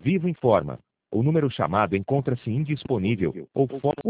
Vivo informa. O número chamado encontra-se indisponível ou fora.